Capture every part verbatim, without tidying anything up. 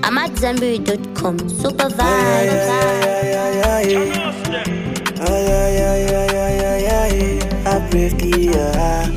I'm at Zambiri dot com. Super vibe. Ay, ay, ay, ay, ay, ay, ay, Afrika.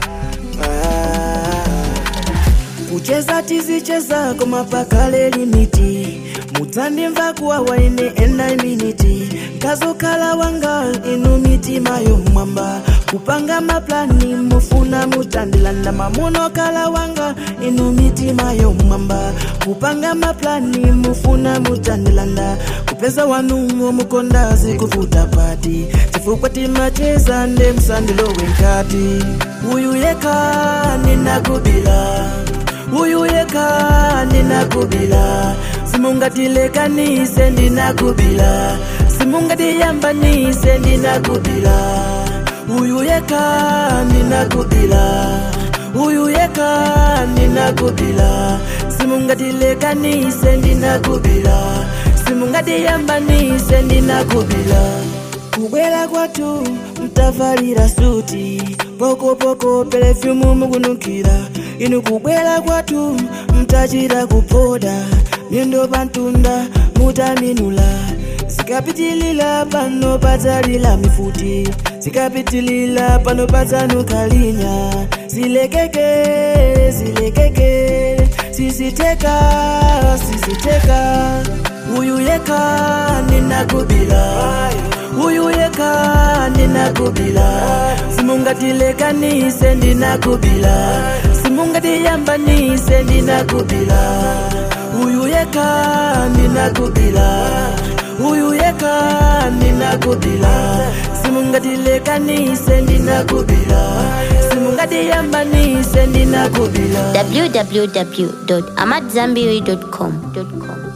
Kucheza tizicheza koma pakale limiti Mutandi mva kuwa waine ena miniti Kazokala wanga inu miti mayo mwamba Kupanga maplani mufuna mutandilanda Mamuno kala wanga inu miti mayo mwamba Kupanga maplani mufuna mutandilanda Kupeza wanu mukondazi kufuta pati Chifukwa timacheza nde msandilo wenkati Uyu yeka nina kubila Uyu yeka nina kubila Simunga tileka nise nina kubila Simunga tiyamba nise nina kubila Uyu yeka nina kubila Uyu yeka nina kubila Simunga tileka nise nina kubila Simunga tiyamba nise nina kubila Kubela kwatu mtavalira suti Poko poko perfume mugunukira Inu kubela kwatu mtachira kupoda Miendo bantunda mutaminula Sikapitilila pano patalila mifuti Sikapitilila pano patanukalinya Silekeke, silekeke Sisiteka, sisiteka Uyu yeka nina kubila Uyu yeka nina kubila Simunga tileka nise nina kubila Simunga tiyamba nise nina kubila Uyu yeka nina kubila Uyu yeka nina kubila Simunga tileka nise nina kubila Simunga tiyamba nise nina kubila w w w dot amat zambiri dot com